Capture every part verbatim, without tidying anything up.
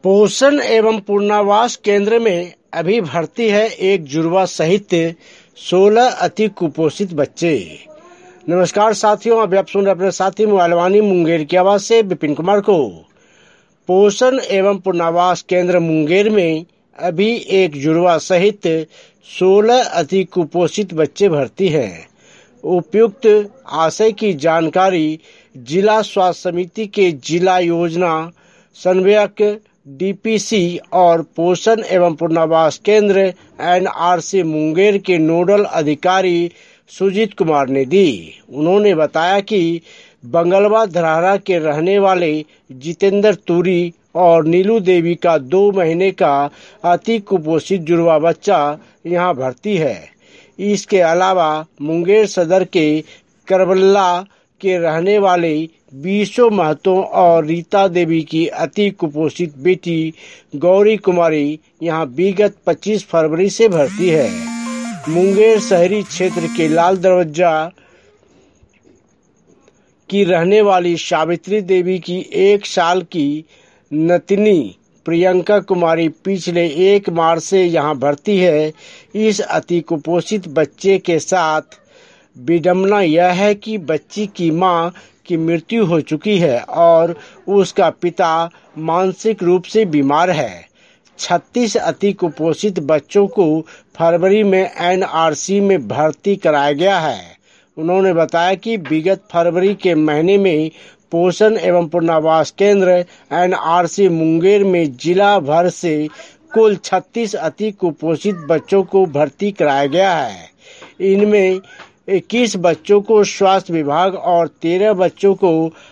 पोषण एवं पुनर्वास केंद्र में अभी भर्ती है एक जुड़वा सहित सोलह अति कुपोषित बच्चे। नमस्कार साथियों, अभी आप सुन रहे अपने साथी मोबाइलवानी मुंगेर की आवाज से विपिन कुमार को। पोषण एवं पुनर्वास केंद्र मुंगेर में अभी एक जुड़वा सहित सोलह अति कुपोषित बच्चे भर्ती हैं। उपयुक्त आशय की जानकारी जिला स्वास्थ्य समिति के जिला योजना समन्वयक डीपीसी और पोषण एवं पुनर्वास केंद्र एनआरसी मुंगेर के नोडल अधिकारी सुजीत कुमार ने दी। उन्होंने बताया कि बंगलवा धरारा के रहने वाले जितेंद्र तुरी और नीलू देवी का दो महीने का अति कुपोषित जुड़वा बच्चा यहां भर्ती है। इसके अलावा मुंगेर सदर के करबला के रहने वाले बीसो महतो और रीता देवी की अति कुपोषित बेटी गौरी कुमारी यहां विगत पच्चीस फरवरी से भर्ती है। मुंगेर शहरी क्षेत्र के लाल दरवाजा की रहने वाली सावित्री देवी की एक साल की नतनी प्रियंका कुमारी पिछले एक मार्च से यहां भर्ती है। इस अति कुपोषित बच्चे के साथ विडंबना यह है कि बच्ची की मां की मृत्यु हो चुकी है और उसका पिता मानसिक रूप से बीमार है। छत्तीस अति कुपोषित बच्चों को फरवरी में एनआरसी में भर्ती कराया गया है। उन्होंने बताया कि विगत फरवरी के महीने में पोषण एवं पुनर्वास केंद्र एनआरसी मुंगेर में जिला भर से कुल छत्तीस अति कुपोषित बच्चों को भर्ती कराया गया है। इनमें इक्कीस बच्चों को स्वास्थ्य विभाग और तेरह बच्चों को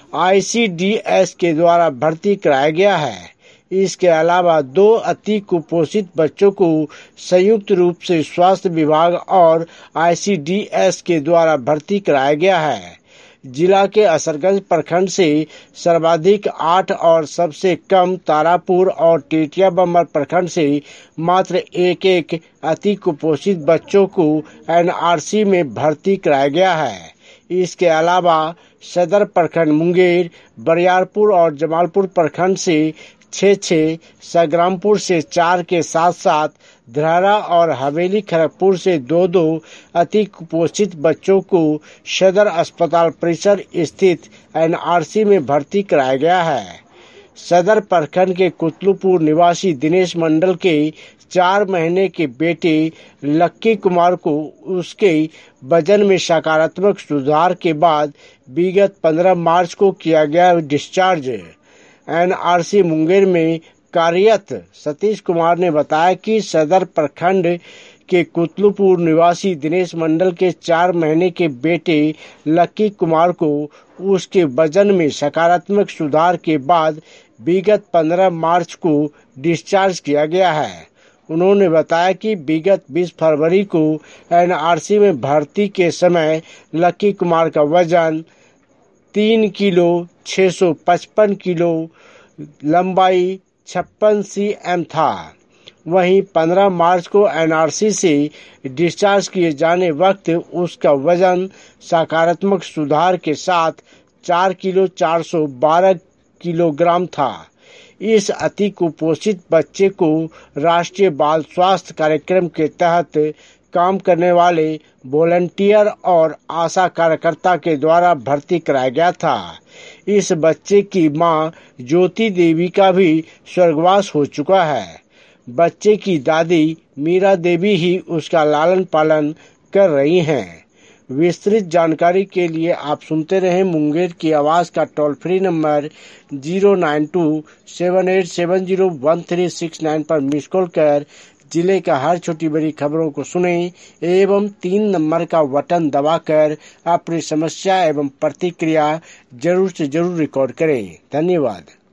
आईसीडीएस के द्वारा भर्ती कराया गया है। इसके अलावा दो अति कुपोषित बच्चों को संयुक्त रूप से स्वास्थ्य विभाग और आईसीडीएस के द्वारा भर्ती कराया गया है। जिला के असरगंज प्रखंड से सर्वाधिक आठ और सबसे कम तारापुर और टेटिया बम्बर प्रखंड से मात्र एक एक अति कुपोषित बच्चों को एनआरसी में भर्ती कराया गया है। इसके अलावा सदर प्रखंड मुंगेर, बरियारपुर और जमालपुर प्रखंड से छः छः, संग्रामपुर से चार के साथ साथ धरारा और हवेली खड़गपुर से दो दो अति कुपोषित बच्चों को सदर अस्पताल परिसर स्थित एनआरसी में भर्ती कराया गया है। सदर प्रखंड के कुतलुपुर निवासी दिनेश मंडल के चार महीने के बेटे लक्की कुमार को उसके वजन में सकारात्मक सुधार के बाद विगत पंद्रह मार्च को किया गया डिस्चार्ज। एनआरसी मुंगेर में कार्यरत सतीश कुमार ने बताया कि सदर प्रखंड के कुतलुपुर निवासी दिनेश मंडल के चार महीने के बेटे लक्की कुमार को उसके वजन में सकारात्मक सुधार के बाद विगत पंद्रह मार्च को डिस्चार्ज किया गया है। उन्होंने बताया कि विगत बीस फरवरी को एनआरसी में भर्ती के समय लक्की कुमार का वजन तीन किलो छः सौ पचपन किलो, लंबाई छप्पन सी एम था। वहीं पंद्रह मार्च को एनआरसी से डिस्चार्ज किए जाने वक्त उसका वजन सकारात्मक सुधार के साथ चार किलो चार सौ बारह किलोग्राम था। इस अति कुपोषित बच्चे को राष्ट्रीय बाल स्वास्थ्य कार्यक्रम के तहत काम करने वाले वॉलंटियर और आशा कार्यकर्ता के द्वारा भर्ती कराया गया था। इस बच्चे की मां ज्योति देवी का भी स्वर्गवास हो चुका है। बच्चे की दादी मीरा देवी ही उसका लालन पालन कर रही हैं। विस्तृत जानकारी के लिए आप सुनते रहें मुंगेर की आवाज का toll free number zero nine two seven eight seven zero one three six nine पर मिस कॉल कर जिले का हर छोटी बड़ी खबरों को सुने एवं तीन नंबर का बटन दबाकर अपनी समस्या एवं प्रतिक्रिया जरूर से जरूर रिकॉर्ड करें। धन्यवाद।